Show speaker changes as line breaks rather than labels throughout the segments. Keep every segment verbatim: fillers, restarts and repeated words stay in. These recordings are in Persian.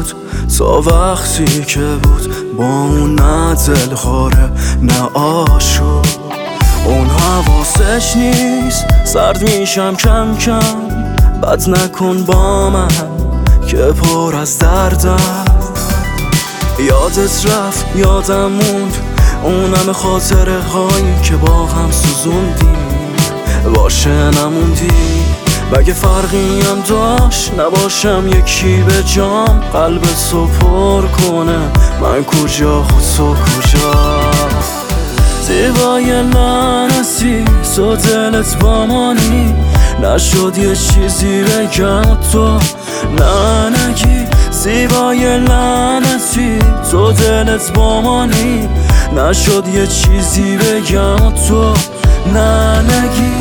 بود تا وقتی که بود با اون نه دلخوره نه آشوب. اون حواسش نیست سرد میشم کم کم، بد نکن با من که پر از دردم. یادت رفت یادم موند اون همه خاطره هایی که با هم سوزوندیم، باشه نموندی. مگه فرقی هم داشت نباشم یکی به جام، قلبتو پر کنه من کجا خود تو کجا. زیبای لعنتی تو دلت با مانی، نشد یه چیزی بگم تو نه نگی. زیبای لعنتی تو دلت با مانی، نشد یه چیزی بگم تو نه نگی.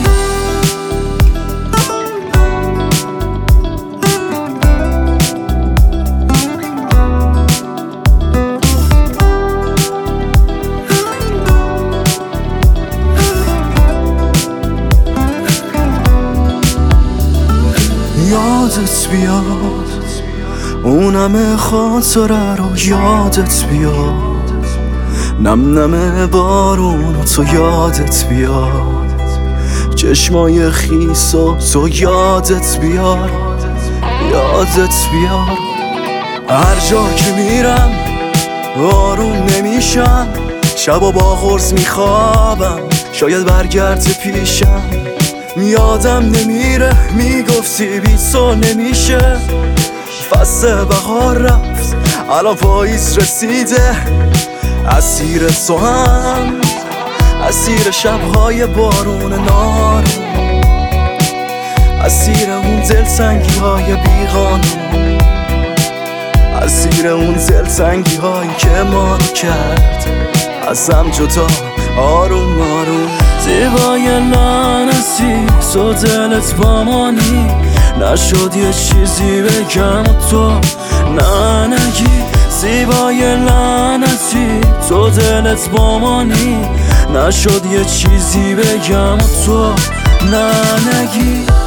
یادت بیاد اون همه خاطره رو، یادت بیاد نم نم بارون تو، یادت بیاد چشمای خیس و تو، یادت بیار یادت بیار. هر جا که میرم آروم نمیشم، شبا با غرز میخوابم شاید برگرد پیشم. یادم نمیره میگفتی بی تو نمیشه، فصل بهار رفت الان پاییز رسیده. اسیر تو هم اسیر شبهای بارون نار، اسیر اون دلتنگی های بیقانون، اسیر اون دلتنگی هایی که ما رو کرد ازم جدا آروم آروم. زیبای لعنتی تو دلت با مانی، نشد یه چیزی بگم تو نه نگی. زیبای لعنتی تو دلت با مانی، نشد یه چیزی بگم تو نه نگی.